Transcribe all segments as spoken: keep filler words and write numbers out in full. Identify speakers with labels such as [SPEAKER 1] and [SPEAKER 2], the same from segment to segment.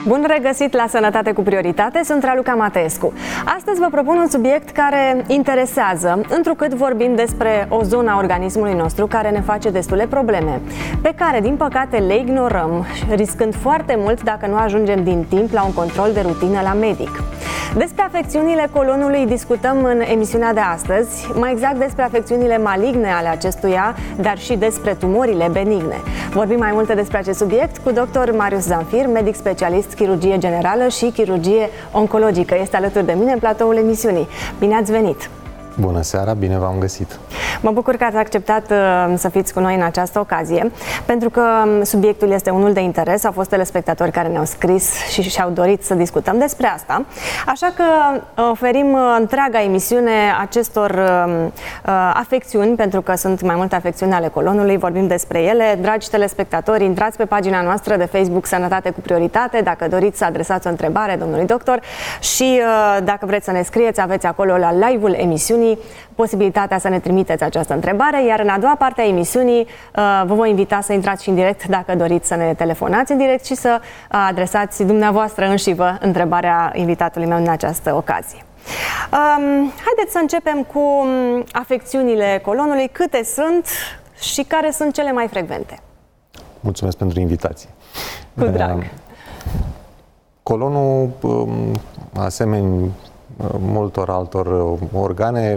[SPEAKER 1] Bun regăsit la Sănătate cu Prioritate, sunt Raluca Mateescu. Astăzi vă propun un subiect care interesează, întrucât vorbim despre o zonă a organismului nostru care ne face destule probleme, pe care, din păcate, le ignorăm, riscând foarte mult dacă nu ajungem din timp la un control de rutină la medic. Despre afecțiunile colonului discutăm în emisiunea de astăzi, mai exact despre afecțiunile maligne ale acestuia, dar și despre tumorile benigne. Vorbim mai multe despre acest subiect cu doctor Marius Zamfir, medic specialist chirurgie generală și chirurgie oncologică. Este alături de mine în platoul emisiunii. Bine ați venit!
[SPEAKER 2] Bună seara, bine v-am găsit!
[SPEAKER 1] Mă bucur că ați acceptat uh, să fiți cu noi în această ocazie, pentru că subiectul este unul de interes. Au fost telespectatori care ne-au scris și și-au dorit să discutăm despre asta. Așa că oferim uh, întreaga emisiune acestor uh, afecțiuni, pentru că sunt mai multe afecțiuni ale colonului, vorbim despre ele. Dragi telespectatori, intrați pe pagina noastră de Facebook Sănătate cu Prioritate, dacă doriți să adresați o întrebare domnului doctor și uh, dacă vreți să ne scrieți, aveți acolo la live-ul emisiunii posibilitatea să ne trimiteți această întrebare, iar în a doua parte a emisiunii vă voi invita să intrați și în direct dacă doriți să ne telefonați în direct și să adresați dumneavoastră înșivă întrebarea invitatului meu în această ocazie. Haideți să începem cu afecțiunile colonului, câte sunt și care sunt cele mai frecvente.
[SPEAKER 2] Mulțumesc pentru invitație.
[SPEAKER 1] Cu drag.
[SPEAKER 2] Colonul, asemenea multor altor organe,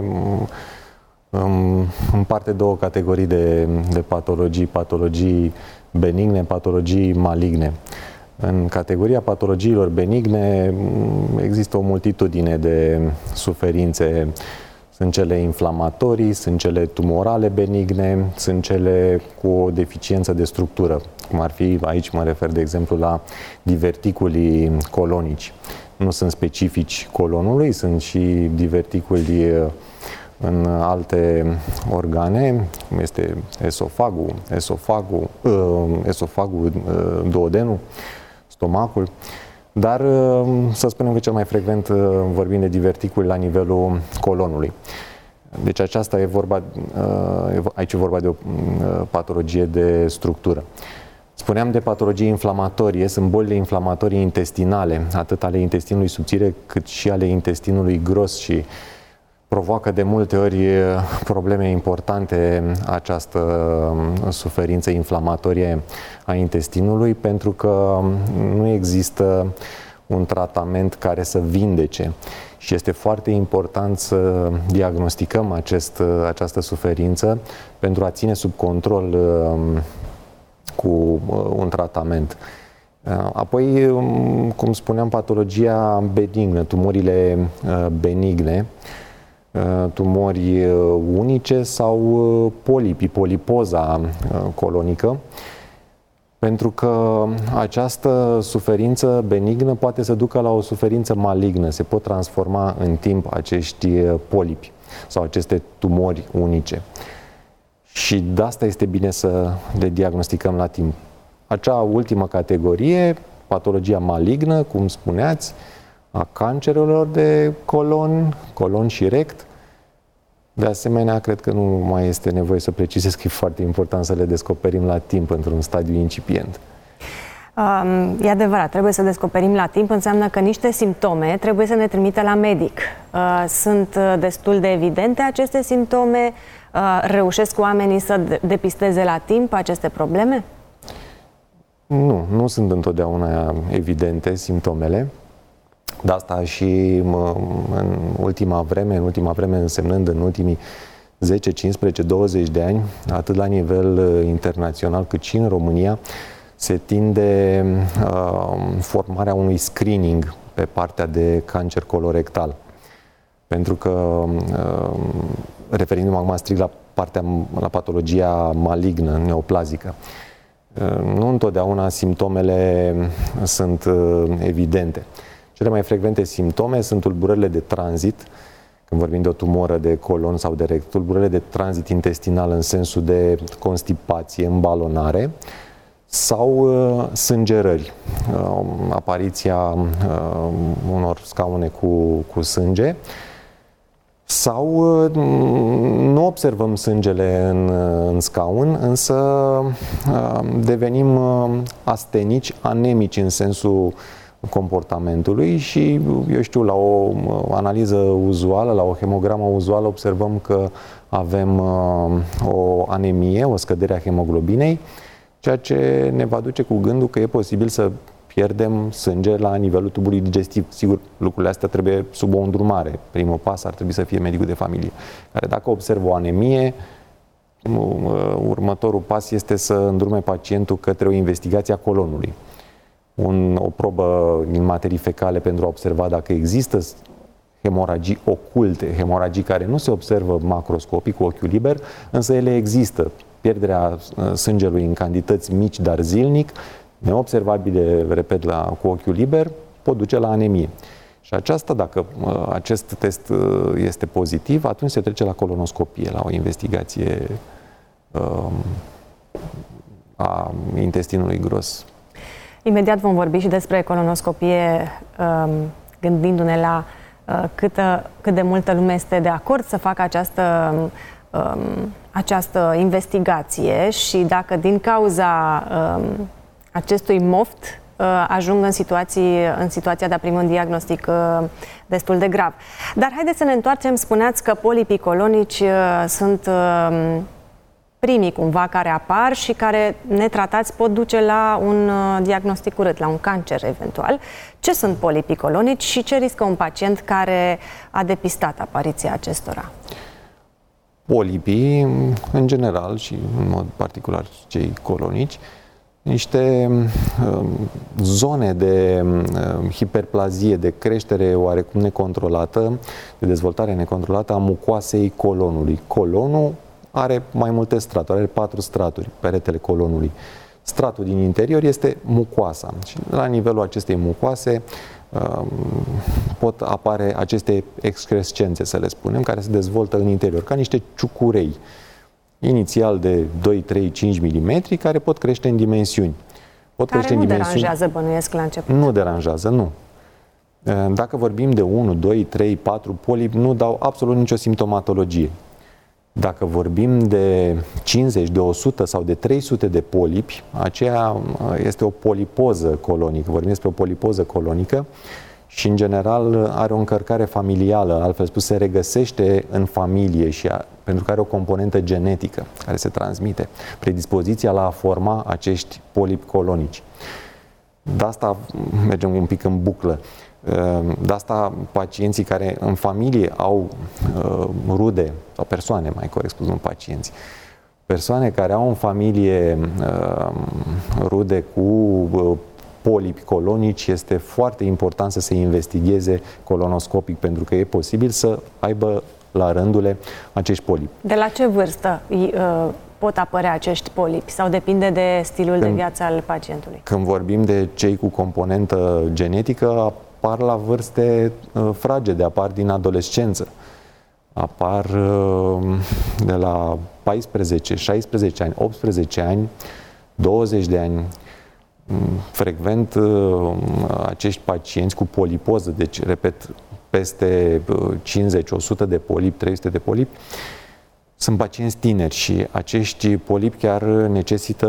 [SPEAKER 2] împarte două categorii de, de patologii, patologii benigne, patologii maligne. În categoria patologiilor benigne există o multitudine de suferințe. Sunt cele inflamatorii, sunt cele tumorale benigne, sunt cele cu o deficiență de structură, cum ar fi, aici mă refer de exemplu la diverticulii colonici. Nu sunt specifici colonului, sunt și diverticuli în alte organe, cum este esofagul, esofagul, esofagul, duodenul, stomacul. Dar să spunem că cel mai frecvent vorbim de diverticuli la nivelul colonului. Deci aceasta e vorba, aici e vorba de o patologie de structură. Spuneam de patologii inflamatorie, sunt bolile inflamatorii intestinale, atât ale intestinului subțire cât și ale intestinului gros și provoacă de multe ori probleme importante această suferință inflamatorie a intestinului, pentru că nu există un tratament care să vindece și este foarte important să diagnosticăm acest, această suferință pentru a ține sub control cu un tratament. Apoi, cum spuneam, patologia benignă, tumorile benigne, tumori unice sau polipi, polipoza colonică, pentru că această suferință benignă poate să ducă la o suferință malignă, se pot transforma în timp acești polipi sau aceste tumori unice. Și de asta este bine să le diagnosticăm la timp. Acea ultimă categorie, patologia malignă, cum spuneați, a cancerelor de colon, colon și rect. De asemenea, cred că nu mai este nevoie să precizez că e foarte important să le descoperim la timp într-un stadiu incipient.
[SPEAKER 1] Um, e adevărat, trebuie să descoperim la timp, înseamnă că niște simptome trebuie să ne trimită la medic. Uh, sunt destul de evidente aceste simptome? Uh, reușesc oamenii să depisteze la timp aceste probleme?
[SPEAKER 2] Nu, nu sunt întotdeauna evidente simptomele. De asta și în ultima vreme, în ultima vreme însemnând în ultimii zece, cincisprezece, douăzeci de ani, atât la nivel internațional cât și în România, se tinde uh, formarea unui screening pe partea de cancer colorectal. Pentru că, uh, referindu-mă acum strict la partea, la patologia malignă, neoplazică, uh, nu întotdeauna simptomele sunt uh, evidente. Cele mai frecvente simptome sunt tulburările de tranzit, când vorbim de o tumoră de colon sau de rect, tulburările de tranzit intestinal în sensul de constipație, îmbalonare, sau uh, sângerări, uh, apariția uh, unor scaune cu, cu sânge, sau uh, nu observăm sângele în, în scaun, însă uh, devenim uh, astenici, anemici în sensul comportamentului și, eu știu, la o analiză uzuală, la o hemogramă uzuală, observăm că avem o anemie, o scădere a hemoglobinei, ceea ce ne va duce cu gândul că e posibil să pierdem sânge la nivelul tubului digestiv. Sigur, lucrurile astea trebuie sub o îndrumare. Primul pas ar trebui să fie medicul de familie, care dacă observă o anemie, următorul pas este să îndrume pacientul către o investigație a colonului. Un, o probă din materii fecale pentru a observa dacă există hemoragii oculte, hemoragii care nu se observă macroscopic cu ochiul liber, însă ele există. Pierderea sângelui în cantități mici, dar zilnic, neobservabile, repet, la, cu ochiul liber, pot duce la anemie. Și aceasta, dacă acest test este pozitiv, atunci se trece la colonoscopie, la o investigație um, a intestinului gros.
[SPEAKER 1] Imediat vom vorbi și despre colonoscopie, um, gândindu-ne la uh, câtă, cât de multă lume este de acord să facă această, um, această investigație și dacă din cauza um, acestui moft ajung în, situații, în situația de a primi un diagnostic destul de grav. Dar haideți să ne întoarcem. Spuneați că polipii colonici sunt primii cumva care apar și care netratați pot duce la un diagnostic urât, la un cancer eventual. Ce sunt polipii colonici și ce riscă un pacient care a depistat apariția acestora?
[SPEAKER 2] Polipii, în general și în mod particular cei colonici, niște uh, zone de uh, hiperplazie, de creștere oarecum necontrolată, de dezvoltare necontrolată a mucoasei colonului. Colonul are mai multe straturi, are patru straturi, peretele colonului. Stratul din interior este mucoasa și la nivelul acestei mucoase uh, pot apare aceste excrescențe, să le spunem, care se dezvoltă în interior, ca niște ciucurei. Inițial de doi, trei, cinci milimetri, care pot crește în dimensiuni. Pot
[SPEAKER 1] care
[SPEAKER 2] crește
[SPEAKER 1] nu
[SPEAKER 2] în dimensiuni...
[SPEAKER 1] deranjează, bănuiesc, la început.
[SPEAKER 2] Nu deranjează, nu. Dacă vorbim de unu, doi, trei, patru polipi, nu dau absolut nicio simptomatologie. Dacă vorbim de cincizeci, de o sută sau de trei sute de polipi, aceea este o polipoză colonică. Vorbim despre o polipoză colonică și, în general, are o încărcare familială, altfel spus, se regăsește în familie și a, pentru că are o componentă genetică care se transmite, predispoziția la a forma acești polipi colonici. De asta mergem un pic în buclă. De asta pacienții care în familie au rude, sau persoane, mai corect spus, nu pacienți, persoane care au în familie rude cu polipi colonici, este foarte important să se investigheze colonoscopic, pentru că e posibil să aibă la rândule acești polipi.
[SPEAKER 1] De la ce vârstă pot apărea acești polipi sau depinde de stilul când, de viață al pacientului?
[SPEAKER 2] Când vorbim de cei cu componentă genetică, apar la vârste fragede, apar din adolescență. Apar de la paisprezece, șaisprezece ani, optsprezece ani, douăzeci de ani. Frecvent acești pacienți cu polipoză, deci, repet, peste cincizeci, o sută de polipi, trei sute de polipi, sunt pacienți tineri și acești polipi chiar necesită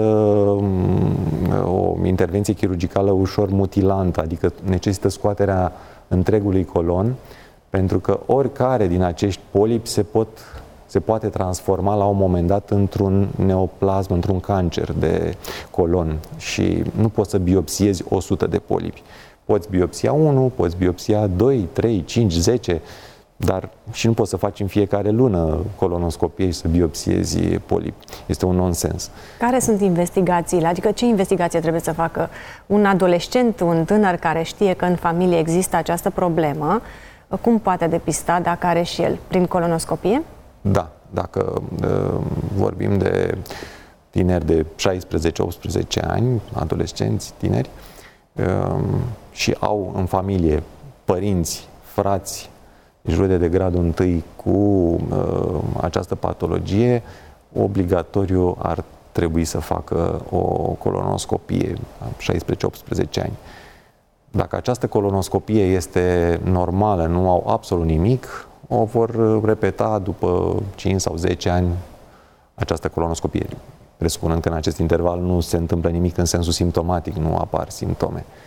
[SPEAKER 2] o intervenție chirurgicală ușor mutilantă, adică necesită scoaterea întregului colon, pentru că oricare din acești polipi se, pot, se poate transforma la un moment dat într-un neoplasm, într-un cancer de colon și nu poți să biopsiezi o sută de polipi. Poți biopsia unu, poți biopsia doi, trei, cinci, zece, dar și nu poți să faci în fiecare lună colonoscopie și să biopsiezi polipi. Este un nonsens.
[SPEAKER 1] Care sunt investigațiile? Adică ce investigație trebuie să facă un adolescent, un tânăr care știe că în familie există această problemă? Cum poate depista dacă are și el? Prin colonoscopie?
[SPEAKER 2] Da. Dacă uh, vorbim de tineri de șaisprezece, optsprezece ani, adolescenți, tineri, uh, și au în familie părinți, frați, rude de gradul întâi cu uh, această patologie, obligatoriu ar trebui să facă o colonoscopie la șaisprezece, optsprezece ani. Dacă această colonoscopie este normală, nu au absolut nimic, o vor repeta după cinci sau zece ani această colonoscopie, presupunând că în acest interval nu se întâmplă nimic în sensul simptomatic, nu apar simptome.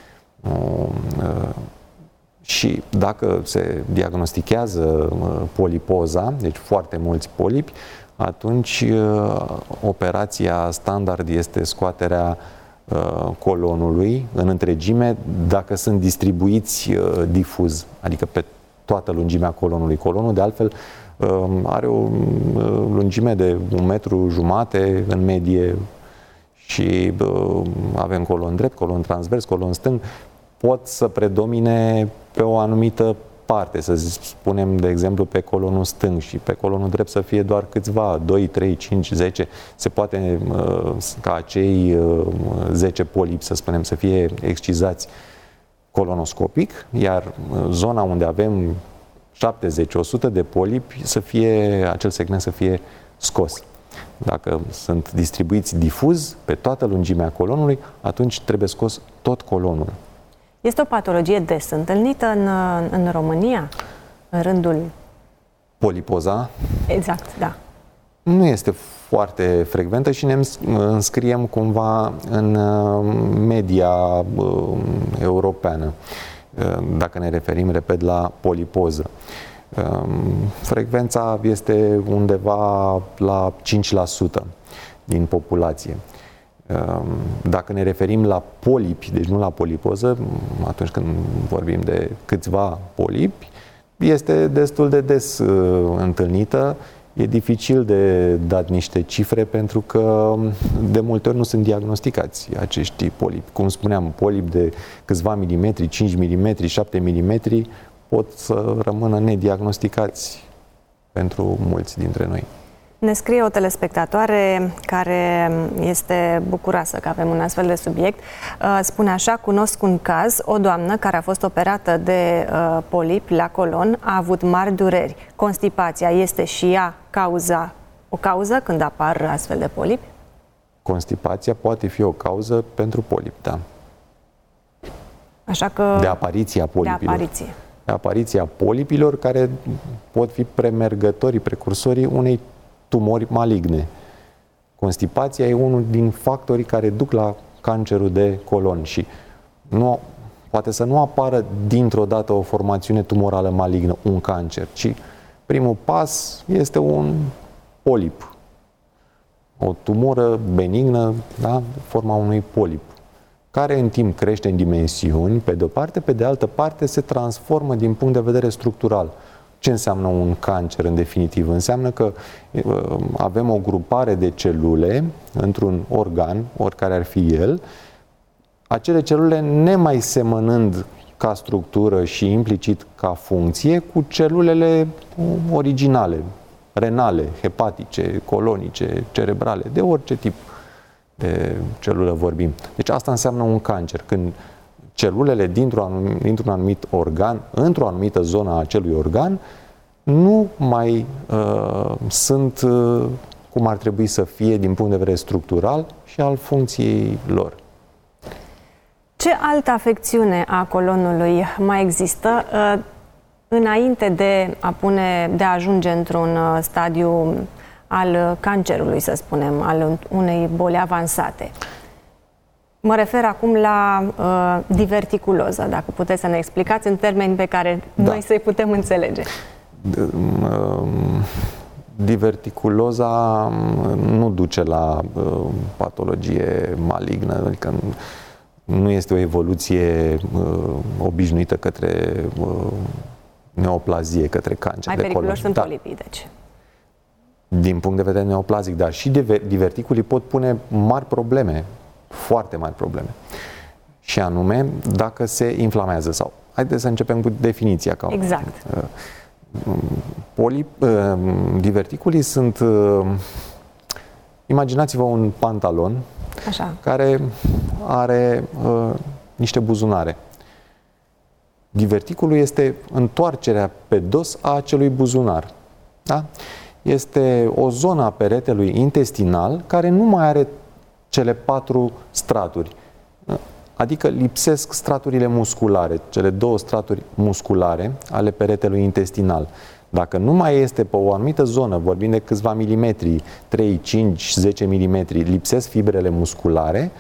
[SPEAKER 2] Și dacă se diagnostichează polipoza, deci foarte mulți polipi, atunci operația standard este scoaterea colonului în întregime dacă sunt distribuiți difuz, adică pe toată lungimea colonului. Colonul, de altfel, are o lungime de un metru jumate în medie și avem colon drept, colon transvers, colon stâng. Pot să predomine pe o anumită parte, să spunem, de exemplu, pe colonul stâng și pe colonul drept să fie doar câțiva, doi, trei, cinci, zece. Se poate ca acei zece polipi, să spunem, să fie excizați colonoscopic, iar zona unde avem șaptezeci o sută de polipi, să fie, acel segment să fie scos. Dacă sunt distribuiți difuz pe toată lungimea colonului, atunci trebuie scos tot colonul.
[SPEAKER 1] Este o patologie des întâlnită în, în România, în rândul...
[SPEAKER 2] Polipoza?
[SPEAKER 1] Exact, da.
[SPEAKER 2] Nu este foarte frecventă și ne înscriem cumva în media uh, europeană, uh, dacă ne referim, repet, la polipoză. Uh, frecvența este undeva la cinci la sută din populație. Dacă ne referim la polipi, deci nu la polipoză, atunci când vorbim de câțiva polipi, este destul de des uh, întâlnită. E dificil de dat niște cifre pentru că de multe ori nu sunt diagnosticați acești polipi. Cum spuneam, polipi de câțiva milimetri, cinci milimetri, șapte milimetri pot să rămână nediagnosticați pentru mulți dintre noi.
[SPEAKER 1] Ne scrie o telespectatoare care este bucuroasă că avem un astfel de subiect. Spune așa: cunosc un caz, o doamnă care a fost operată de polipi la colon, a avut mari dureri. Constipația este și ea cauza, o cauză când apar astfel de polipi?
[SPEAKER 2] Constipația poate fi o cauză pentru polipi, da.
[SPEAKER 1] Așa că...
[SPEAKER 2] De apariția polipilor.
[SPEAKER 1] De apariție.
[SPEAKER 2] De apariția polipilor care pot fi premergătorii, precursorii unei tumori maligne. Constipația e unul din factorii care duc la cancerul de colon și nu, poate să nu apară dintr-o dată o formațiune tumorală malignă, un cancer, ci primul pas este un polip. O tumoră benignă, da, forma unui polip, care în timp crește în dimensiuni, pe de o parte, pe de altă parte se transformă din punct de vedere structural. Ce înseamnă un cancer în definitiv? Înseamnă că uh, avem o grupare de celule într-un organ, oricare ar fi el, acele celule nemai semănând ca structură și implicit ca funcție cu celulele originale, renale, hepatice, colonice, cerebrale, de orice tip de celulă vorbim. Deci asta înseamnă un cancer, când celulele dintr-un anumit, dintr-un anumit organ, într-o anumită zonă a acelui organ, nu mai uh, sunt uh, cum ar trebui să fie din punct de vedere structural și al funcției lor.
[SPEAKER 1] Ce altă afecțiune a colonului mai există uh, înainte de a, pune, de a ajunge într-un uh, stadiu al cancerului, să spunem, al unei boli avansate? Mă refer acum la uh, diverticuloză, dacă puteți să ne explicați în termeni pe care da. noi să-i putem înțelege.
[SPEAKER 2] Diverticuloza nu duce la uh, patologie malignă, adică nu este o evoluție uh, obișnuită către uh, neoplazie, către cancer
[SPEAKER 1] mai
[SPEAKER 2] de colon.
[SPEAKER 1] Mai periculoși sunt
[SPEAKER 2] da.
[SPEAKER 1] polipii, deci.
[SPEAKER 2] Din punct de vedere neoplazic, dar și diverticulii pot pune mari probleme, foarte mari probleme. Și anume, dacă se inflamează sau... Haideți să începem cu definiția. Ca
[SPEAKER 1] exact.
[SPEAKER 2] Polip, diverticulii sunt... Imaginați-vă un pantalon
[SPEAKER 1] Așa.
[SPEAKER 2] care are uh, niște buzunare. Diverticulul este întoarcerea pe dos a acelui buzunar. Da? Este o zonă a peretelui intestinal care nu mai are cele patru straturi. Adică lipsesc straturile musculare, cele două straturi musculare ale peretelui intestinal. Dacă nu mai este pe o anumită zonă, vorbim de câțiva milimetri, trei, cinci, zece milimetri, lipsesc fibrele musculare,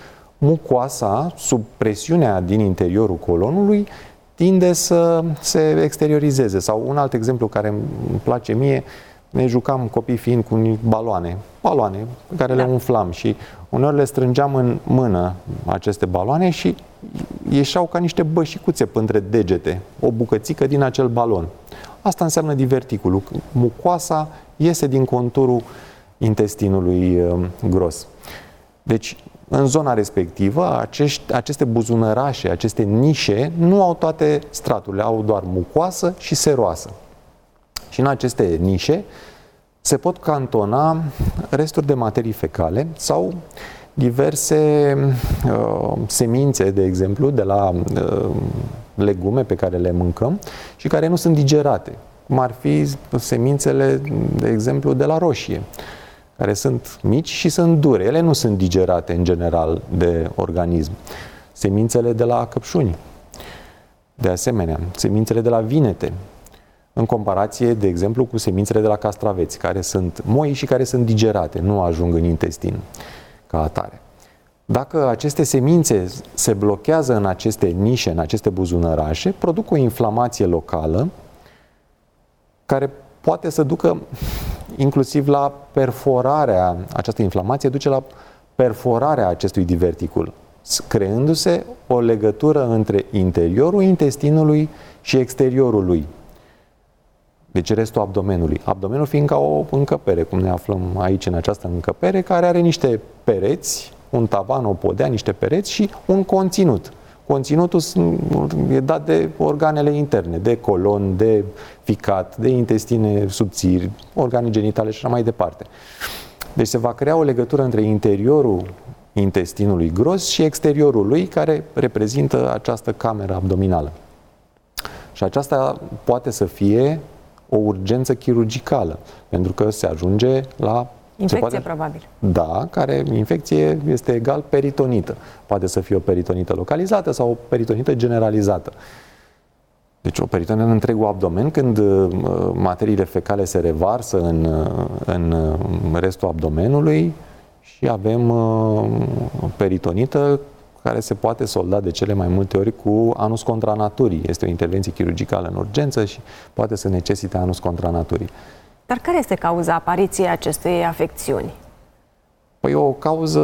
[SPEAKER 2] mucoasa, sub presiunea din interiorul colonului, tinde să se exteriorizeze. Sau un alt exemplu care îmi place mie, ne jucam copii fiind cu baloane, baloane pe care da. le umflam și uneori le strângeam în mână aceste baloane și ieșeau ca niște bășicuțe între degete, o bucățică din acel balon. Asta înseamnă diverticulul. Mucoasa iese din conturul intestinului uh, gros. Deci, în zona respectivă, acești, aceste buzunărașe, aceste nișe, nu au toate straturile, au doar mucoasă și seroasă. Și în aceste nișe se pot cantona resturi de materii fecale sau diverse uh, semințe, de exemplu, de la uh, legume pe care le mâncăm și care nu sunt digerate, cum ar fi semințele, de exemplu, de la roșie, care sunt mici și sunt dure. Ele nu sunt digerate, în general, de organism. Semințele de la căpșuni, de asemenea, semințele de la vinete, în comparație, de exemplu, cu semințele de la castraveți, care sunt moi și care sunt digerate, nu ajung în intestin ca atare. Dacă aceste semințe se blochează în aceste nișe, în aceste buzunărașe, produc o inflamație locală care poate să ducă inclusiv la perforarea, această inflamație duce la perforarea acestui diverticul, creându-se o legătură între interiorul intestinului și exteriorul lui. Deci restul abdomenului. Abdomenul fiind ca o încăpere, cum ne aflăm aici în această încăpere, care are niște pereți, un tavan, o podea, niște pereți și un conținut. Conținutul e dat de organele interne, de colon, de ficat, de intestine subțiri, organe genitale și așa mai departe. Deci se va crea o legătură între interiorul intestinului gros și exteriorul lui, care reprezintă această cameră abdominală. Și aceasta poate să fie o urgență chirurgicală, pentru că se ajunge la...
[SPEAKER 1] Infecție,
[SPEAKER 2] poate,
[SPEAKER 1] probabil.
[SPEAKER 2] Da, care infecție este egal peritonită. Poate să fie o peritonită localizată sau o peritonită generalizată. Deci o peritonită în întregul abdomen, când uh, materiile fecale se revarsă în, uh, în uh, restul abdomenului și avem uh, o peritonită care se poate solda de cele mai multe ori cu anus contra naturii. Este o intervenție chirurgicală în urgență și poate să necesite anus contra naturii.
[SPEAKER 1] Dar care este cauza apariției acestei afecțiuni?
[SPEAKER 2] Păi o cauză,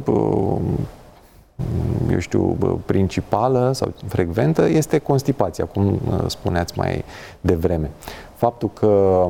[SPEAKER 2] eu știu, principală sau frecventă este constipația, cum spuneați mai devreme. Faptul că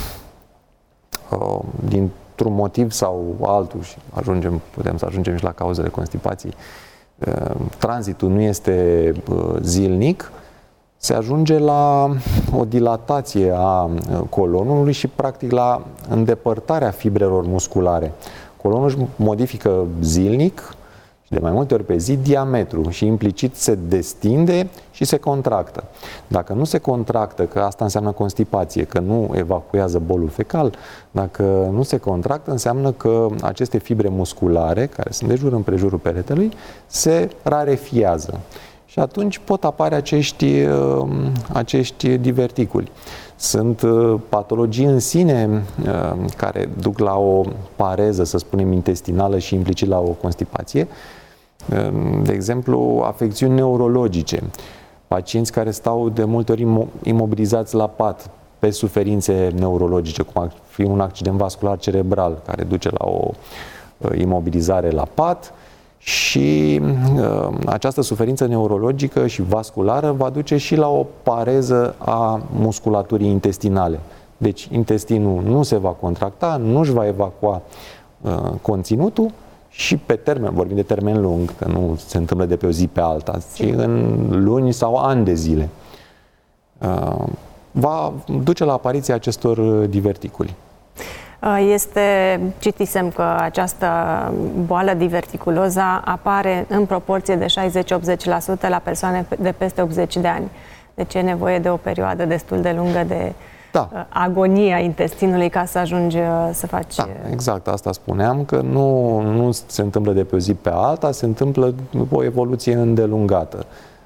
[SPEAKER 2] dintr-un motiv sau altul, și ajungem, putem să ajungem și la cauzele constipației, tranzitul nu este zilnic, se ajunge la o dilatație a colonului și practic la îndepărtarea fibrelor musculare. Colonul își modifică zilnic și de mai multe ori pe zi diametru și implicit se destinde și se contractă. Dacă nu se contractă, că asta înseamnă constipație, că nu evacuează bolul fecal, dacă nu se contractă, înseamnă că aceste fibre musculare, care sunt de jur împrejurul peretelui, se rarefiază. Și atunci pot apare acești, acești diverticuli. Sunt patologii în sine care duc la o pareză, să spunem, intestinală și implicit la o constipație. De exemplu, afecțiuni neurologice. Pacienți care stau de multe ori imobilizați la pat pe suferințe neurologice, cum ar fi un accident vascular cerebral care duce la o imobilizare la pat. Și uh, această suferință neurologică și vasculară va duce și la o pareză a musculaturii intestinale. Deci intestinul nu se va contracta, nu își va evacua uh, conținutul și pe termen, vorbim de termen lung, că nu se întâmplă de pe o zi pe alta, ci în luni sau ani de zile, uh, va duce la apariția acestor diverticuli.
[SPEAKER 1] Este, citisem că această boală diverticuloza apare în proporție de șaizeci-optzeci la sută la persoane de peste optzeci de ani. Deci e nevoie de o perioadă destul de lungă de da. agonie a intestinului ca să ajungi să faci...
[SPEAKER 2] Da, exact, asta spuneam, că nu, nu se întâmplă de pe o zi pe alta, se întâmplă după o evoluție îndelungată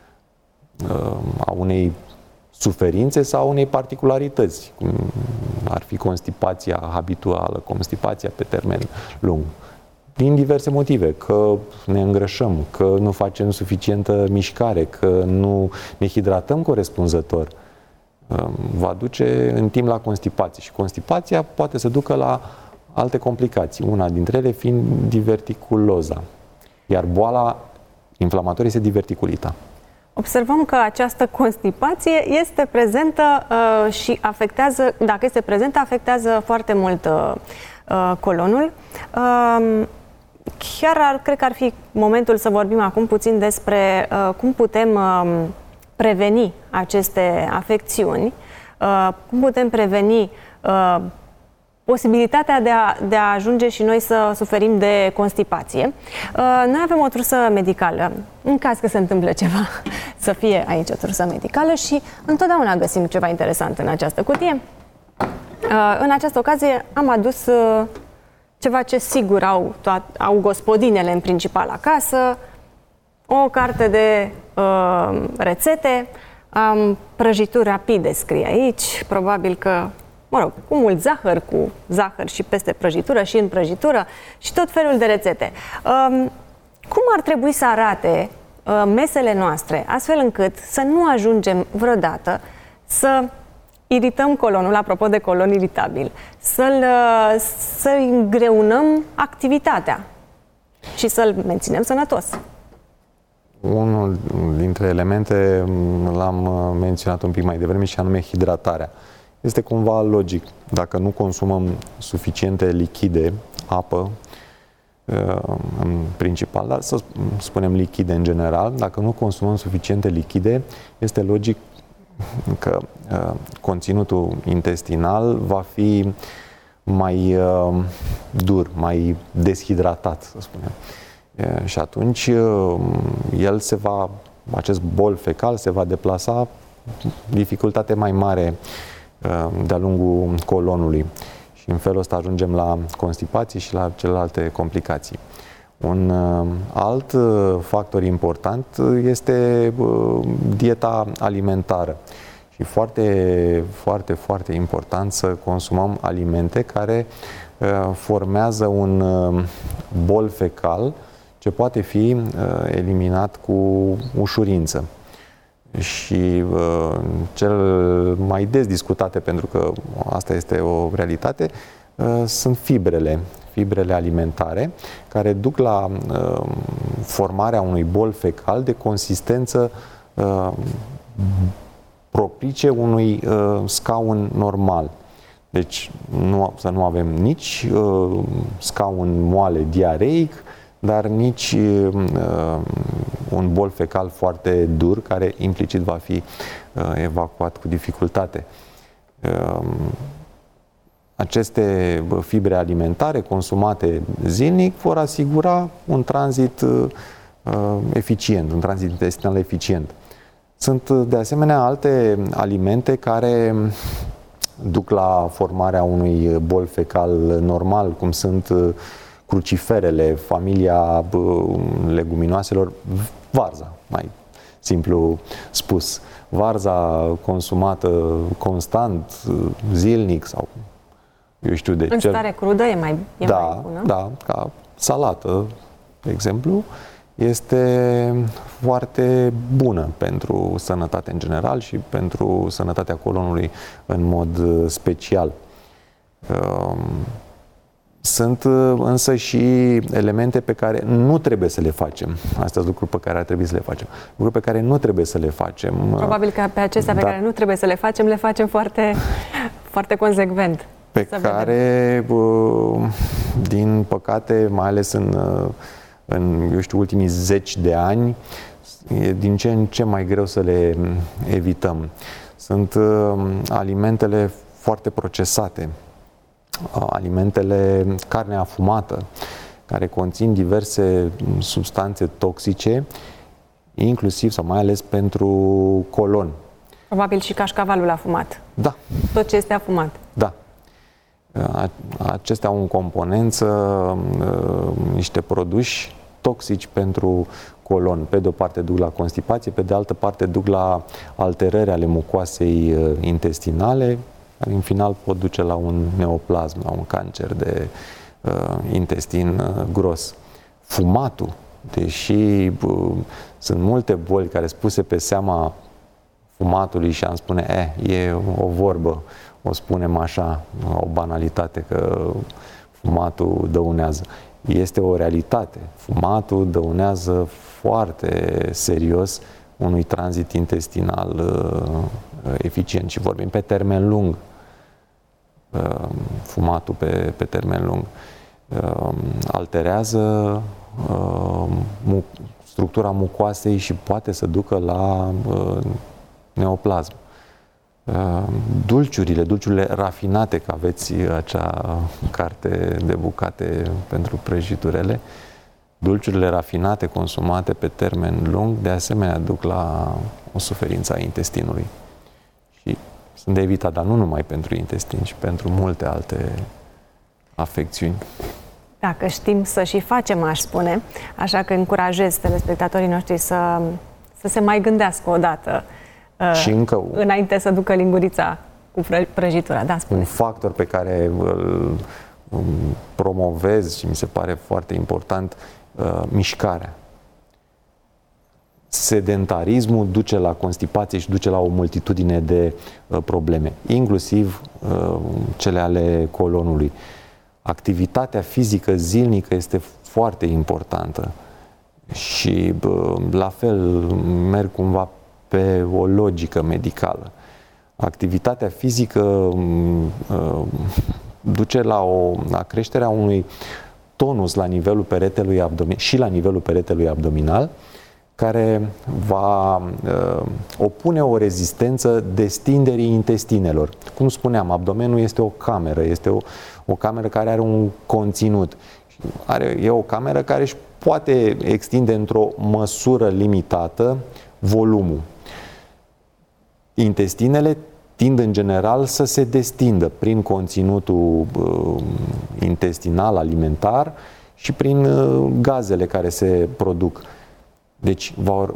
[SPEAKER 2] a unei suferințe sau unei particularități, cum ar fi constipația habituală, constipația pe termen lung. din diverse motive, că ne îngrășăm, că nu facem suficientă mișcare, că nu ne hidratăm corespunzător, va duce în timp la constipație. Și constipația poate să ducă la alte complicații, una dintre ele fiind diverticuloza. Iar boala inflamatorie este diverticulita.
[SPEAKER 1] Observăm că această constipație este prezentă uh, și afectează, dacă este prezentă, afectează foarte mult uh, colonul. Uh, chiar ar, cred că ar fi momentul să vorbim acum puțin despre uh, cum putem uh, preveni aceste afecțiuni, uh, cum putem preveni uh, posibilitatea de a, de a ajunge și noi să suferim de constipație. Uh, noi avem o trusă medicală, în caz că se întâmplă ceva, să fie aici o trusă medicală și întotdeauna găsim ceva interesant în această cutie. Uh, în această ocazie am adus uh, ceva ce sigur au, au gospodinele în principal acasă, o carte de uh, rețete, um, prăjituri rapide scrie aici, probabil că mă rog, cu mult zahăr, cu zahăr și peste prăjitură și în prăjitură și tot felul de rețete. Um, cum ar trebui să arate uh, mesele noastre, astfel încât să nu ajungem vreodată să irităm colonul, apropo de colon iritabil, să-l, uh, să-i îngreunăm activitatea și să-l menținem sănătos?
[SPEAKER 2] Unul dintre elemente l-am menționat un pic mai devreme și anume hidratarea. Este cumva logic. Dacă nu consumăm suficiente lichide, apă, în principal, dar să spunem lichide în general, dacă nu consumăm suficiente lichide, este logic că conținutul intestinal va fi mai dur, mai deshidratat, să spunem. Și atunci el se va, acest bol fecal se va deplasa dificultate mai mare de-a lungul colonului și în felul ăsta ajungem la constipație și la celelalte complicații. Un alt factor important este dieta alimentară și foarte, foarte, foarte important să consumăm alimente care formează un bol fecal ce poate fi eliminat cu ușurință. Și uh, cel mai des discutate, pentru că asta este o realitate, uh, sunt fibrele, fibrele alimentare, care duc la uh, formarea unui bol fecal de consistență uh, propice unui uh, scaun normal. Deci nu, să nu avem nici uh, scaun moale diareic, dar nici uh, un bol fecal foarte dur, care implicit va fi uh, evacuat cu dificultate. Uh, aceste fibre alimentare consumate zilnic vor asigura un tranzit uh, eficient, un tranzit intestinal eficient. Sunt de asemenea alte alimente care duc la formarea unui bol fecal normal, cum sunt uh, cruciferele, familia leguminoaselor, varza, mai simplu spus. Varza consumată constant, zilnic sau eu știu de ce.
[SPEAKER 1] În stare crudă e mai, e
[SPEAKER 2] da,
[SPEAKER 1] mai bună?
[SPEAKER 2] Da, ca salată, de exemplu, este foarte bună pentru sănătate în general și pentru sănătatea colonului în mod special. Sunt însă și elemente pe care nu trebuie să le facem. Astea sunt lucruri pe care ar trebui să le facem. Lucruri pe care nu trebuie să le facem.
[SPEAKER 1] Probabil că pe acestea pe da. care nu trebuie să le facem, le facem foarte, foarte consecvent.
[SPEAKER 2] Pe care, din păcate, mai ales în, în eu știu, ultimii zeci de ani, e din ce în ce mai greu să le evităm. Sunt alimentele foarte procesate, alimentele, carne afumată, care conțin diverse substanțe toxice, inclusiv sau mai ales pentru colon.
[SPEAKER 1] Probabil și cașcavalul afumat.
[SPEAKER 2] Da.
[SPEAKER 1] Tot ce este afumat.
[SPEAKER 2] Da. Acestea au în componență niște produși toxici pentru colon. Pe de o parte duc la constipație, pe de altă parte duc la alterări ale mucoasei intestinale, care în final pot duce la un neoplasm, la un cancer de intestin gros. Fumatul, deși sunt multe boli care spuse pe seama fumatului și am spune, eh, e o vorbă, o spunem așa, o banalitate că fumatul dăunează. Este o realitate. Fumatul dăunează foarte serios unui tranzit intestinal uh, eficient și vorbim pe termen lung. Uh, fumatul pe, pe termen lung uh, alterează uh, mu structura mucoasei și poate să ducă la uh, neoplasm. Uh, dulciurile, dulciurile rafinate, că aveți acea carte de bucate pentru prăjiturele, dulciurile rafinate consumate pe termen lung, de asemenea, duc la o suferință a intestinului. Și sunt de evitat, dar nu numai pentru intestin, ci pentru multe alte afecțiuni.
[SPEAKER 1] Dacă știm să și facem, aș spune, așa că încurajez telespectatorii noștri să, să se mai gândească o dată
[SPEAKER 2] și încă
[SPEAKER 1] înainte să ducă lingurița cu prăjitura. Da, spune.
[SPEAKER 2] Un factor pe care îl promovez și mi se pare foarte important, uh, mișcarea. Sedentarismul duce la constipație și duce la o multitudine de uh, probleme, inclusiv uh, cele ale colonului. Activitatea fizică zilnică este foarte importantă și uh, la fel merg cumva pe o logică medicală. Activitatea fizică uh, duce la, o, la creșterea unui tonus la nivelul peretelui abdominal și la nivelul peretelui abdominal, care va uh, opune o rezistență destinderii intestinelor. Cum spuneam, abdomenul este o cameră, este o, o cameră care are un conținut. Are, e o cameră care își poate extinde într-o măsură limitată volumul. Intestinele tind în general să se destindă prin conținutul uh, intestinal, alimentar și prin uh, gazele care se produc. Deci, vor,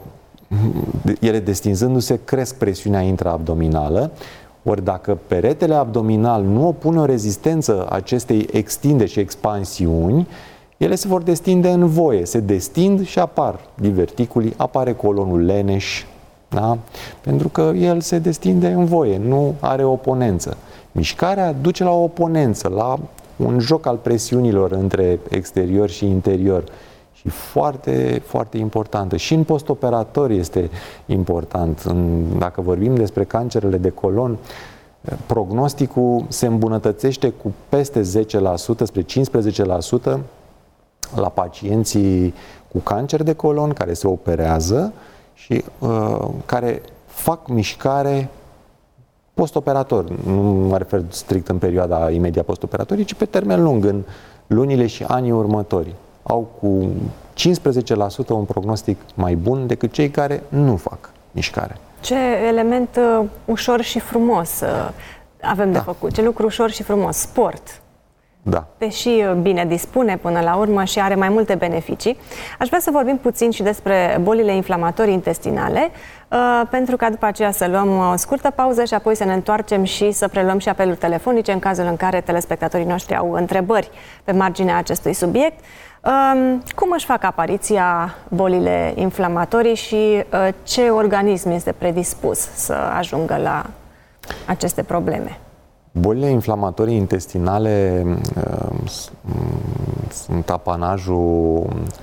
[SPEAKER 2] ele destinzându-se, cresc presiunea intraabdominală, ori dacă peretele abdominal nu opune o rezistență acestei extinderi și expansiuni, ele se vor destinde în voie, se destind și apar diverticulii, apare colonul leneș, da? Pentru că el se destinde în voie, nu are oponență. Mișcarea duce la o oponență, la un joc al presiunilor între exterior și interior. Și foarte, foarte importantă. Și în postoperator este important. În, dacă vorbim despre cancerele de colon, prognosticul se îmbunătățește cu peste zece la sută, spre cincisprezece la sută la pacienții cu cancer de colon care se operează și uh, care fac mișcare postoperator. Nu mă refer strict în perioada imediat postoperatorie, ci pe termen lung, în lunile și anii următori. Au cu cincisprezece la sută un prognostic mai bun decât cei care nu fac mișcare.
[SPEAKER 1] Ce element uh, ușor și frumos uh, avem de
[SPEAKER 2] da.
[SPEAKER 1] făcut, ce lucru ușor și frumos, sport.
[SPEAKER 2] Da.
[SPEAKER 1] Deși bine dispune până la urmă și are mai multe beneficii, aș vrea să vorbim puțin și despre bolile inflamatorii intestinale, uh, pentru ca după aceea să luăm o scurtă pauză și apoi să ne întoarcem și să preluăm și apeluri telefonice în cazul în care telespectatorii noștri au întrebări pe marginea acestui subiect. Uh, cum își fac apariția bolile inflamatorii și uh, ce organism este predispus să ajungă la aceste probleme?
[SPEAKER 2] Bolile inflamatorii intestinale uh, sunt apanajul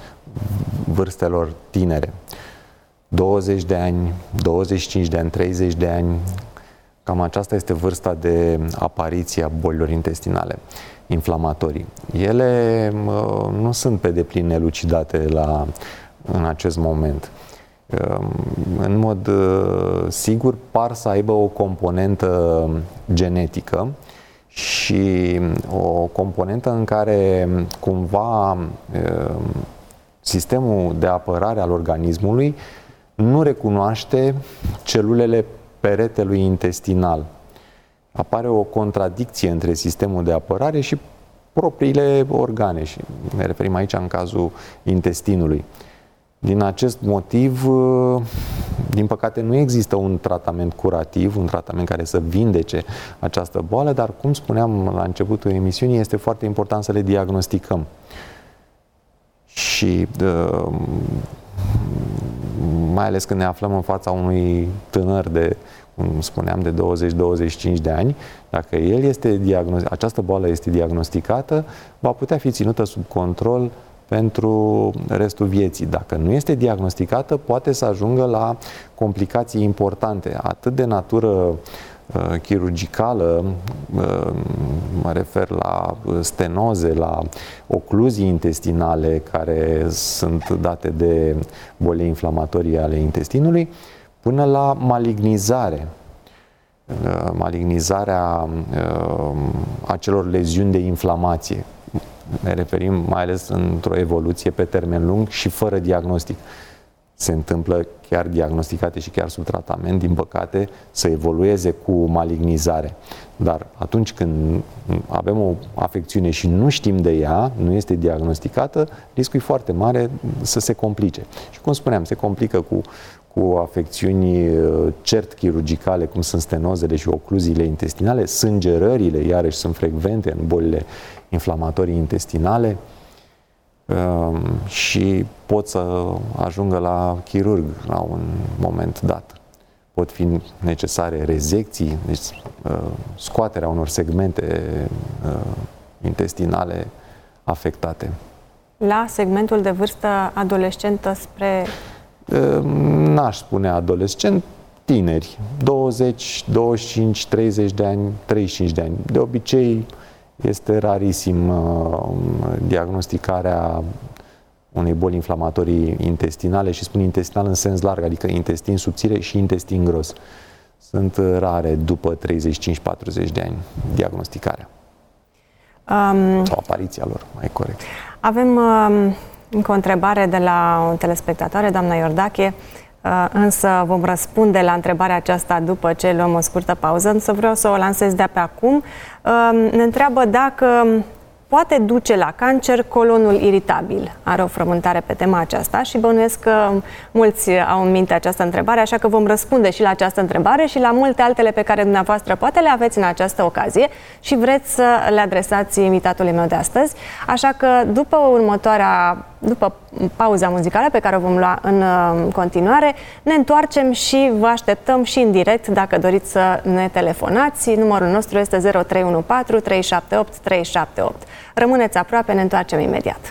[SPEAKER 2] vârstelor tinere. douăzeci de ani, douăzeci și cinci de ani, treizeci de ani, cam aceasta este vârsta de apariție a bolilor intestinale inflamatorii. Ele uh, nu sunt pe deplin elucidate la, în acest moment. În mod sigur par să aibă o componentă genetică și o componentă în care cumva sistemul de apărare al organismului nu recunoaște celulele peretelui intestinal. Apare o contradicție între sistemul de apărare și propriile organe și ne referim aici în cazul intestinului. Din acest motiv, din păcate, nu există un tratament curativ, un tratament care să vindece această boală, dar, cum spuneam la începutul emisiunii, este foarte important să le diagnosticăm. Și mai ales când ne aflăm în fața unui tânăr de, cum spuneam, de douăzeci douăzeci și cinci de ani, dacă el este diagnostic, această boală este diagnosticată, va putea fi ținută sub control pentru restul vieții. Dacă nu este diagnosticată, poate să ajungă la complicații importante, atât de natură uh, chirurgicală, uh, mă refer la stenoze, la ocluzii intestinale care sunt date de boli inflamatorii ale intestinului, până la malignizare. Uh, malignizarea uh, acelor leziuni de inflamație. Ne referim mai ales într-o evoluție pe termen lung și fără diagnostic. Se întâmplă chiar diagnosticate și chiar sub tratament, din păcate, să evolueze cu malignizare. Dar atunci când avem o afecțiune și nu știm de ea, nu este diagnosticată, riscul e foarte mare să se complice. Și cum spuneam, se complică cu, cu afecțiuni cert chirurgicale, cum sunt stenozele și ocluziile intestinale, sângerările, iarăși, sunt frecvente în bolile inflamatorii intestinale uh, și pot să ajungă la chirurg la un moment dat. Pot fi necesare rezecții, deci uh, scoaterea unor segmente uh, intestinale afectate.
[SPEAKER 1] La segmentul de vârstă adolescentă spre...
[SPEAKER 2] Uh, n-aș spune adolescent, tineri, douăzeci, douăzeci și cinci, treizeci de ani, treizeci și cinci de ani. De obicei, este rarisim uh, diagnosticarea unei boli inflamatorii intestinale, și spun intestinal în sens larg, adică intestin subțire și intestin gros. Sunt rare după treizeci și cinci patruzeci de ani diagnosticarea. Um, sau apariția lor, mai corect.
[SPEAKER 1] Avem um, încă o întrebare de la o telespectatoare, doamna Iordache, uh, însă vom răspunde la întrebarea aceasta după ce luăm o scurtă pauză, însă vreau să o lansez de pe acum. Uh, ne întreabă dacă poate duce la cancer colonul iritabil. Are o frământare pe tema aceasta și bănuiesc că mulți au în minte această întrebare, așa că vom răspunde și la această întrebare și la multe altele pe care dumneavoastră poate le aveți în această ocazie și vreți să le adresați invitatului meu de astăzi. Așa că după următoarea, după pauza muzicală pe care o vom lua în continuare, ne întoarcem și vă așteptăm și în direct dacă doriți să ne telefonați. Numărul nostru este zero trei unu patru trei șapte opt trei șapte opt. Rămâneți aproape, ne întoarcem imediat.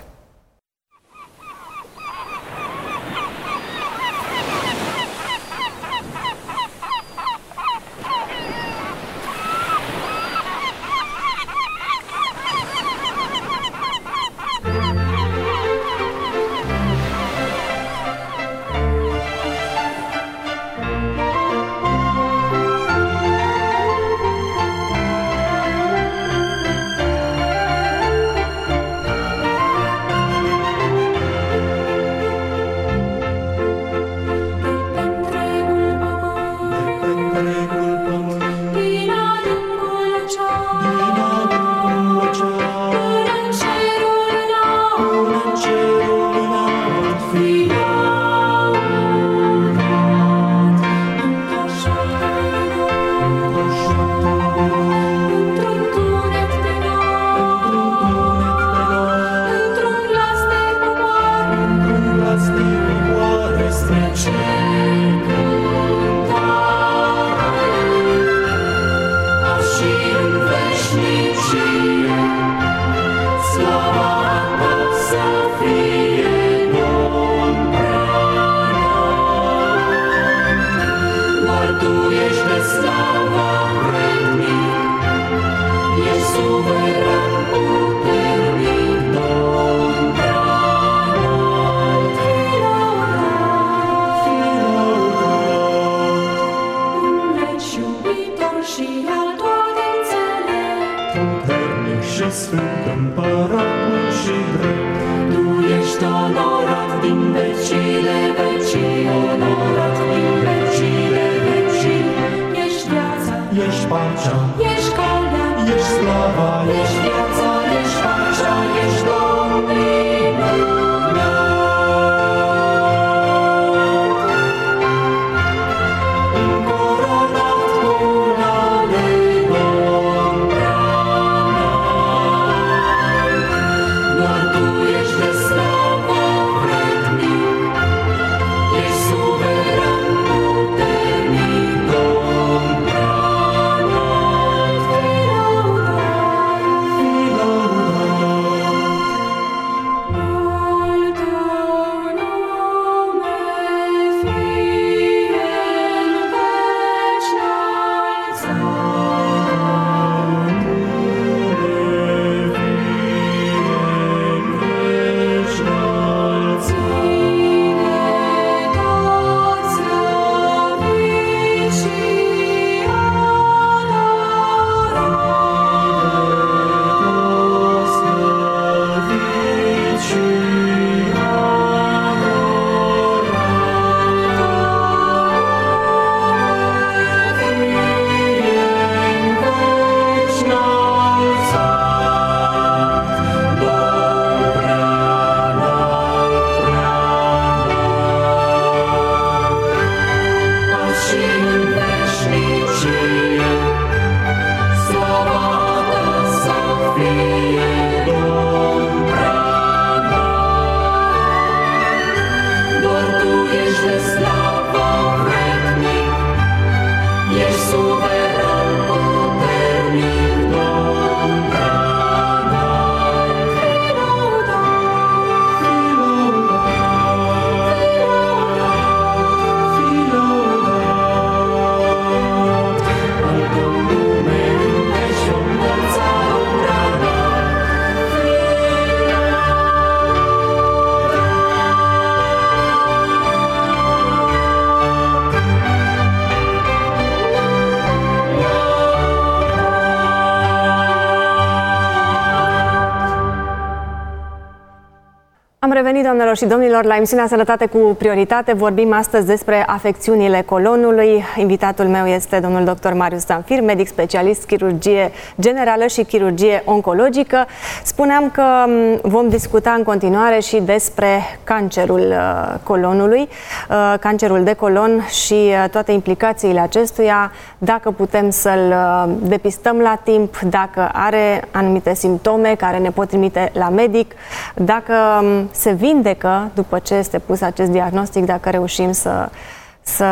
[SPEAKER 1] Am revenit, doamnelor și domnilor, la emisiunea Sănătate cu Prioritate. Vorbim astăzi despre afecțiunile colonului. Invitatul meu este domnul doctor Marius Zamfir, medic specialist chirurgie generală și chirurgie oncologică. Spuneam că vom discuta în continuare și despre cancerul colonului, cancerul de colon și toate implicațiile acestuia, dacă putem să-l depistăm la timp, dacă are anumite simptome care ne pot trimite la medic, dacă se vindecă după ce este pus acest diagnostic, dacă reușim să, să,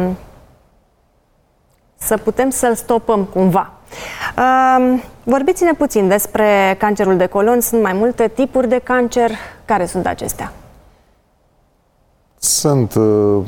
[SPEAKER 1] să putem să-l stopăm cumva. Vorbiți-ne puțin despre cancerul de colon. Sunt mai multe tipuri de cancer. Care sunt acestea?
[SPEAKER 2] Sunt uh,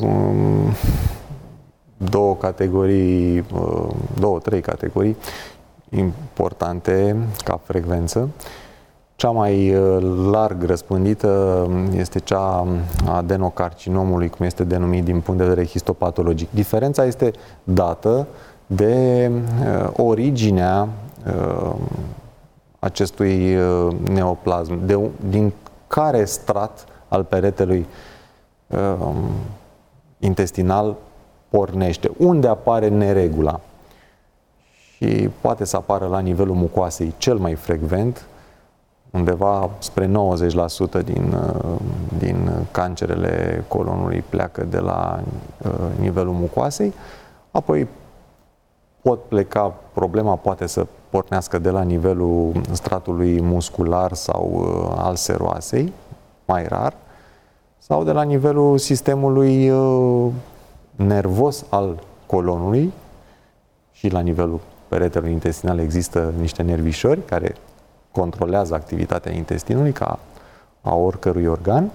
[SPEAKER 2] două categorii, uh, două, trei categorii importante ca frecvență. Cea mai larg răspândită este cea a adenocarcinomului, cum este denumit din punct de vedere histopatologic. Diferența este dată de uh, originea uh, acestui uh, neoplasm, de, din care strat al peretelui uh, intestinal pornește, unde apare neregula. Și poate să apară la nivelul mucoasei cel mai frecvent, undeva spre nouăzeci la sută din, din cancerele colonului pleacă de la nivelul mucoasei, apoi pot pleca, problema poate să pornească de la nivelul stratului muscular sau al seroasei, mai rar, sau de la nivelul sistemului nervos al colonului, și la nivelul peretelui intestinal există niște nervișori care controlează activitatea intestinului ca a oricărui organ,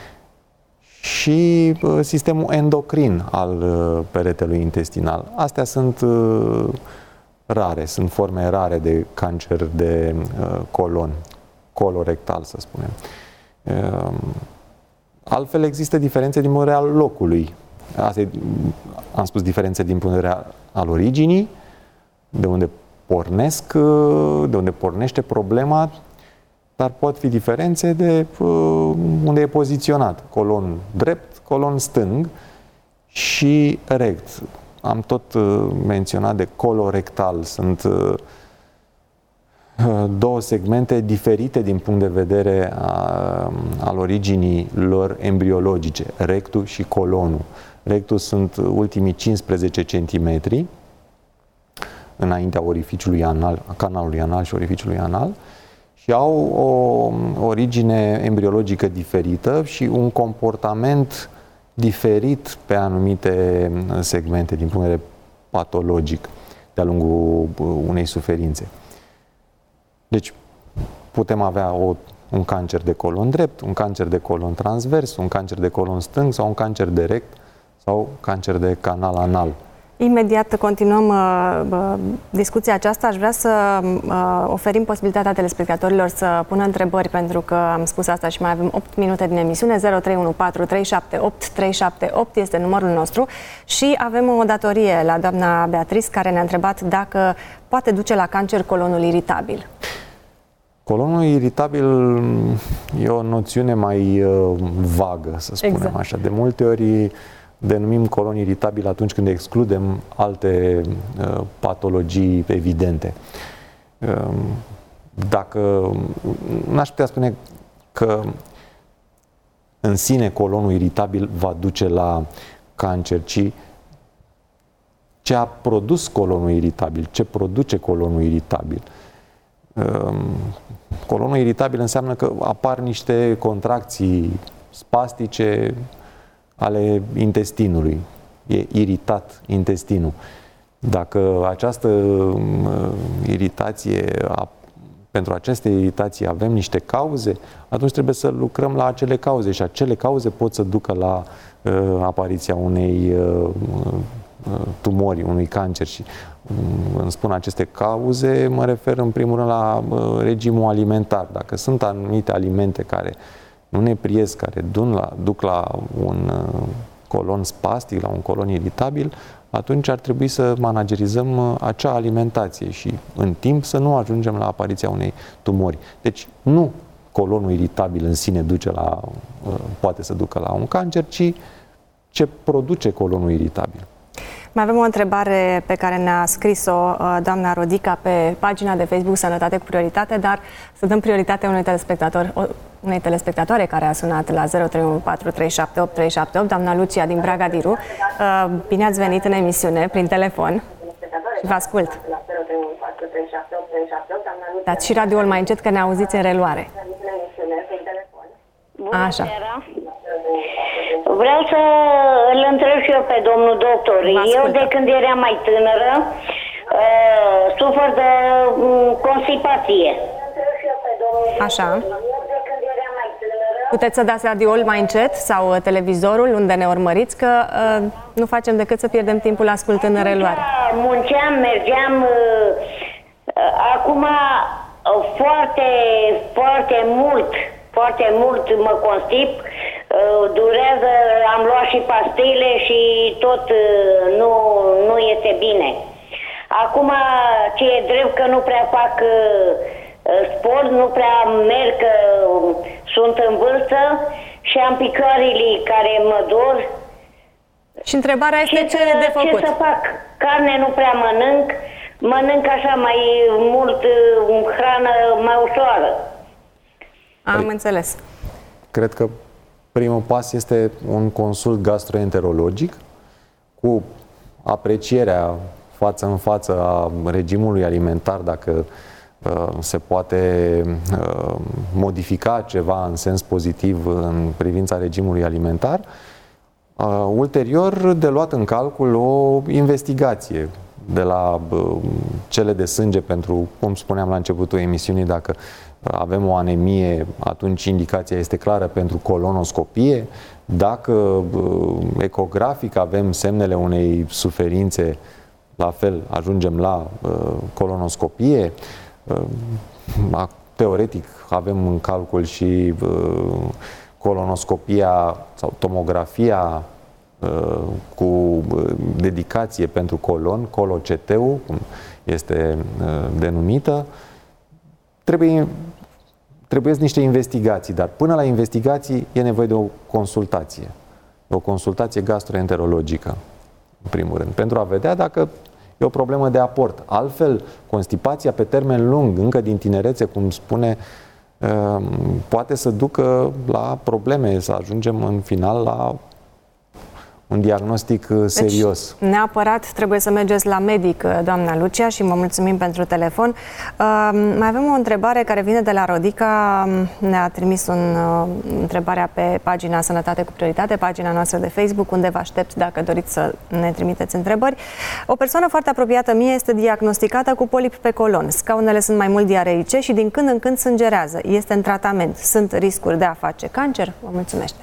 [SPEAKER 2] și uh, sistemul endocrin al uh, peretelui intestinal. Astea sunt uh, rare, sunt forme rare de cancer de uh, colon, colorectal, să spunem. Uh, altfel există diferențe din punct de vedere al locului. Asta e, am spus, diferențe din punct de vedere al originii, de unde pornesc, de unde pornește problema, dar pot fi diferențe de unde e poziționat. Colon drept, colon stâng și rect. Am tot menționat de colorectal. Sunt două segmente diferite din punct de vedere a, al originii lor embriologice, rectul și colonul. Rectul sunt ultimii cincisprezece centimetri înaintea orificiului anal, canalului anal și orificiului anal, și au o origine embriologică diferită și un comportament diferit pe anumite segmente din punct de vedere patologic de-a lungul unei suferințe. Deci putem avea o, un cancer de colon drept, un cancer de colon transvers, un cancer de colon stâng sau un cancer de rect sau cancer de canal anal.
[SPEAKER 1] Imediat continuăm uh, discuția aceasta. Aș vrea să uh, oferim posibilitatea telespectatorilor să pună întrebări, pentru că am spus asta și mai avem opt minute din emisiune. zero trei unu patru trei șapte opt trei șapte opt este numărul nostru și avem o datorie la doamna Beatrice, care ne-a întrebat dacă poate duce la cancer colonul iritabil.
[SPEAKER 2] Colonul iritabil e o noțiune mai uh, vagă, să spunem exact. Așa. De multe ori denumim colon iritabil atunci când excludem alte uh, patologii evidente. Uh, dacă n-aș putea spune că în sine colonul iritabil va duce la cancer, ci ce a produs colonul iritabil, ce produce colonul iritabil. Uh, colonul iritabil înseamnă că apar niște contracții spastice ale intestinului. E iritat intestinul. Dacă această uh, iritație, a, pentru aceste iritații avem niște cauze, atunci trebuie să lucrăm la acele cauze și acele cauze pot să ducă la uh, apariția unei uh, uh, tumori, unui cancer. Și uh, îmi spun aceste cauze, mă refer în primul rând la uh, regimul alimentar. Dacă sunt anumite alimente care nu ne priesc, care duc la, duc la un uh, colon spastic, la un colon iritabil, atunci ar trebui să managerizăm uh, acea alimentație și în timp să nu ajungem la apariția unei tumori. Deci nu colonul iritabil în sine duce la, poate să ducă la un cancer, ci ce produce colonul iritabil.
[SPEAKER 1] Mai avem o întrebare pe care ne-a scris-o doamna Rodica pe pagina de Facebook Sănătate cu Prioritate, dar să dăm prioritate unui telespectator, unei telespectatoare care a sunat la zero trei unu patru trei șapte opt trei șapte opt, doamna Lucia din Bragadiru. Bine ați venit în emisiune prin telefon și vă ascult. Dați și radioul mai încet că ne auziți în reluare.
[SPEAKER 3] Bună seara! Vreau să îl întreb și eu pe domnul doctor. Eu, de când eram mai tânără, uh, sufăr de um, constipație.
[SPEAKER 1] Așa. Puteți să dați radioul mai încet sau televizorul unde ne urmăriți, că uh, nu facem decât să pierdem timpul ascultând în reluare.
[SPEAKER 3] Munceam, mergeam, uh, acum uh, foarte, foarte mult, foarte mult mă constip. Durează, am luat și pastile și tot nu, nu este bine. Acum ce e drept că nu prea fac sport, nu prea merg, că sunt în vârstă și am picioarele care mă dor.
[SPEAKER 1] Și întrebarea este ce, ce de făcut?
[SPEAKER 3] Ce să fac? Carne nu prea mănânc, mănânc așa mai mult hrană mai ușoară.
[SPEAKER 1] Am înțeles.
[SPEAKER 2] Cred că primul pas este un consult gastroenterologic cu aprecierea față în față a regimului alimentar, dacă uh, se poate uh, modifica ceva în sens pozitiv în privința regimului alimentar. Uh, ulterior, de luat în calcul o investigație de la uh, cele de sânge pentru, cum spuneam la începutul emisiunii, dacă avem o anemie, atunci indicația este clară pentru colonoscopie. Dacă ecografic avem semnele unei suferințe, la fel ajungem la colonoscopie. Teoretic avem în calcul și colonoscopia sau tomografia cu dedicație pentru colon, coloceteu, cum este denumită. Trebuie, trebuie niște investigații, dar până la investigații e nevoie de o consultație. O consultație gastroenterologică, în primul rând, pentru a vedea dacă e o problemă de aport. Altfel, constipația pe termen lung, încă din tinerețe, cum spune, poate să ducă la probleme, să ajungem în final la un diagnostic serios.
[SPEAKER 1] Deci, neapărat trebuie să mergeți la medic, doamna Lucia, și vă mulțumim pentru telefon. Uh, mai avem o întrebare care vine de la Rodica. Ne-a trimis un, uh, întrebarea pe pagina Sănătate cu Prioritate, pagina noastră de Facebook, unde vă aștept dacă doriți să ne trimiteți întrebări. O persoană foarte apropiată mie este diagnosticată cu polip pe colon. Scaunele sunt mai mult diareice și din când în când sângerează. Este în tratament. Sunt riscuri de a face cancer? Vă mulțumește.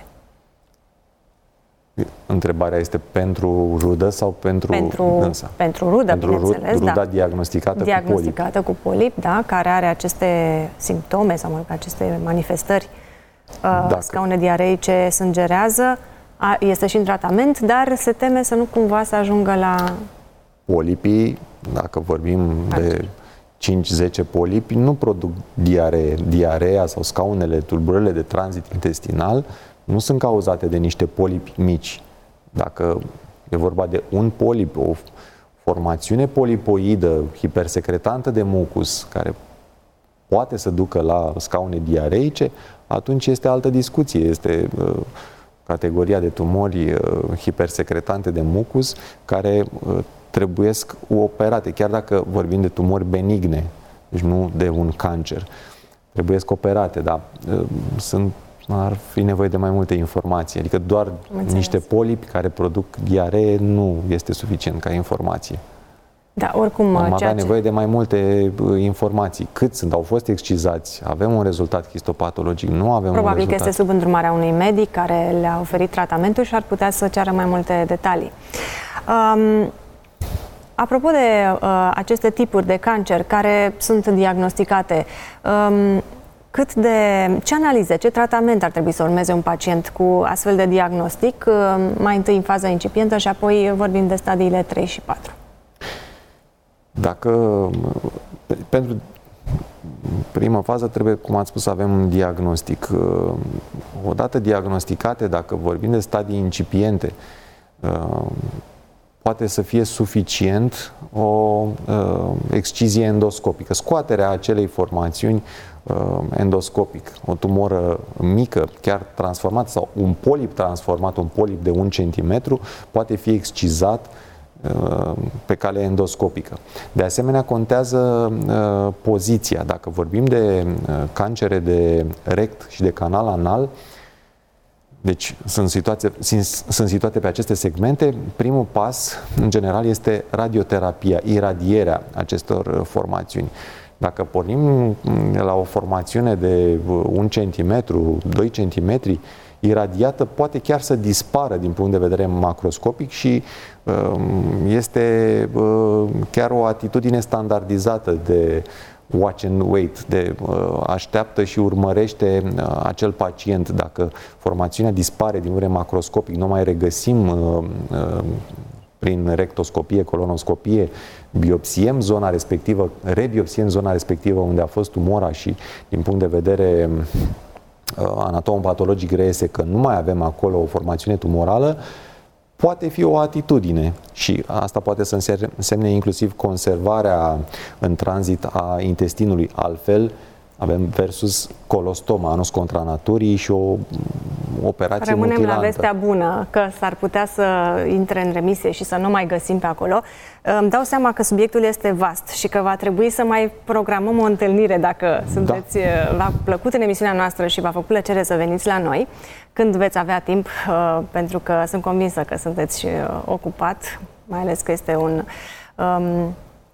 [SPEAKER 2] Întrebarea este pentru rudă sau pentru
[SPEAKER 1] pentru,
[SPEAKER 2] dânsa?
[SPEAKER 1] Pentru rudă,
[SPEAKER 2] pentru
[SPEAKER 1] bineînțeles,
[SPEAKER 2] ruda
[SPEAKER 1] da.
[SPEAKER 2] diagnosticată,
[SPEAKER 1] diagnosticată cu polip. cu polip, da, care are aceste simptome sau mă rog, aceste manifestări, uh, scaune diareice, sângerează, a, este și în tratament, dar se teme să nu cumva să ajungă la...
[SPEAKER 2] Polipii, dacă vorbim Azi. de cinci zece polipi, nu produc diaree. Diarea sau scaunele, tulburările de tranzit intestinal nu sunt cauzate de niște polipi mici. Dacă e vorba de un polip, o formațiune polipoidă hipersecretantă de mucus, care poate să ducă la scaune diareice, atunci este altă discuție. Este uh, categoria de tumori uh, hipersecretante de mucus care uh, trebuiesc operate, chiar dacă vorbim de tumori benigne, deci nu de un cancer. Trebuiesc operate, dar uh, sunt ar fi nevoie de mai multe informații. Adică doar Înțeles. niște polipi care produc diaree nu este suficient ca informație.
[SPEAKER 1] Da, oricum,
[SPEAKER 2] am avea
[SPEAKER 1] ce...
[SPEAKER 2] nevoie de mai multe informații. Cât sunt? Au fost excizați? Avem un rezultat histopatologic? Nu avem
[SPEAKER 1] Probabil
[SPEAKER 2] un rezultat.
[SPEAKER 1] că este sub îndrumarea unui medic care le-a oferit tratamentul și ar putea să ceară mai multe detalii. Um, apropo de uh, aceste tipuri de cancer care sunt diagnosticate, um, Cât de, ce analize, ce tratament ar trebui să urmeze un pacient cu astfel de diagnostic, mai întâi în faza incipientă și apoi vorbim de stadiile trei și patru?
[SPEAKER 2] Dacă, pentru primă fază trebuie, cum ați spus, să avem un diagnostic. Odată diagnosticate, dacă vorbim de stadii incipiente, poate să fie suficient o excizie endoscopică, scoaterea acelei formațiuni endoscopic, o tumoră mică, chiar transformată, sau un polip transformat, un polip de un centimetru, poate fi excizat pe cale endoscopică. De asemenea, contează uh, poziția. Dacă vorbim de uh, cancere de rect și de canal anal, deci sunt, situații, sunt, sunt situate pe aceste segmente, primul pas, în general, este radioterapia, iradierea acestor formațiuni. Dacă pornim la o formațiune de un centimetru, doi centimetri, iradiată, poate chiar să dispară din punct de vedere macroscopic și este chiar o atitudine standardizată de watch and wait, de așteaptă și urmărește acel pacient. Dacă formațiunea dispare din punct de vedere macroscopic, nu mai regăsim prin rectoscopie, colonoscopie, biopsiem zona respectivă, rebiopsiem zona respectivă unde a fost tumora și din punct de vedere anatom-patologic reiese că nu mai avem acolo o formațiune tumorală, poate fi o atitudine și asta poate să însemne inclusiv conservarea în tranzit a intestinului. Altfel, avem versus colostoma, anus contra naturii și o operație
[SPEAKER 1] Rămânem
[SPEAKER 2] mutilantă.
[SPEAKER 1] la vestea bună, că s-ar putea să intre în remisie și să nu mai găsim pe acolo. Îmi dau seama că subiectul este vast și că va trebui să mai programăm o întâlnire dacă sunteți, da. v-a plăcut în emisiunea noastră și v-a făcut plăcere să veniți la noi, când veți avea timp, pentru că sunt convinsă că sunteți ocupat, mai ales că este un... Um,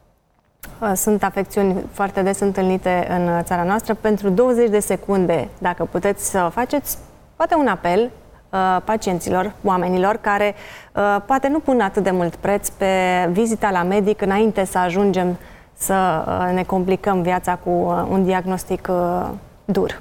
[SPEAKER 1] Sunt afecțiuni foarte des întâlnite în țara noastră. Pentru douăzeci de secunde, dacă puteți să faceți, poate un apel uh, pacienților, oamenilor care uh, poate nu pun atât de mult preț pe vizita la medic înainte să ajungem să uh, ne complicăm viața cu uh, un diagnostic uh, dur.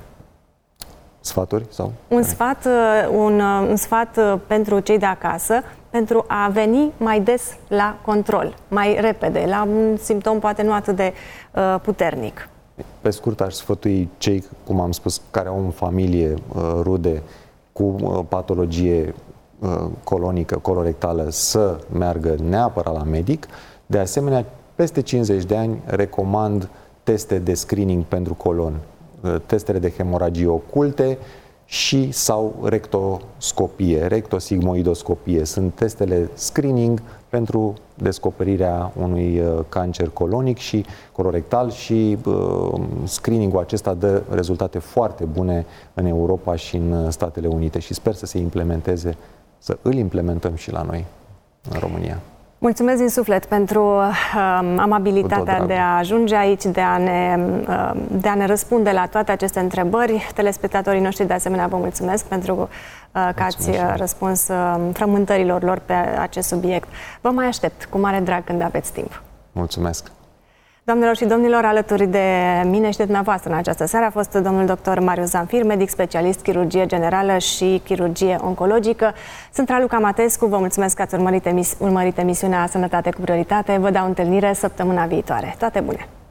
[SPEAKER 2] Sfaturi? Sau?
[SPEAKER 1] Un sfat, un, un sfat pentru cei de acasă, pentru a veni mai des la control, mai repede, la un simptom poate nu atât de uh, puternic.
[SPEAKER 2] Pe scurt, aș sfătui cei, cum am spus, care au în familie uh, rude cu uh, patologie uh, colonică, colorectală, să meargă neapărat la medic. De asemenea, peste cincizeci de ani recomand teste de screening pentru colon, testele de hemoragii oculte și sau rectoscopie, rectosigmoidoscopie. Sunt testele screening pentru descoperirea unui cancer colonic și colorectal și uh, screeningul acesta dă rezultate foarte bune în Europa și în Statele Unite și sper să se implementeze, să îl implementăm și la noi, în România.
[SPEAKER 1] Mulțumesc din suflet pentru uh, amabilitatea de a ajunge aici, de a, ne, uh, de a ne răspunde la toate aceste întrebări. Telespectatorii noștri, de asemenea, vă mulțumesc pentru uh, că ați răspuns uh, frământărilor lor pe acest subiect. Vă mai aștept cu mare drag când aveți timp.
[SPEAKER 2] Mulțumesc!
[SPEAKER 1] Doamnelor și domnilor, alături de mine și de dumneavoastră în această seară a fost domnul doctor Marius Zamfir, medic specialist chirurgie generală și chirurgie oncologică. Sunt Raluca Matescu, vă mulțumesc că ați urmărit, emis urmărit emisiunea Sănătate cu Prioritate. Vă dau întâlnire săptămâna viitoare. Toate bune!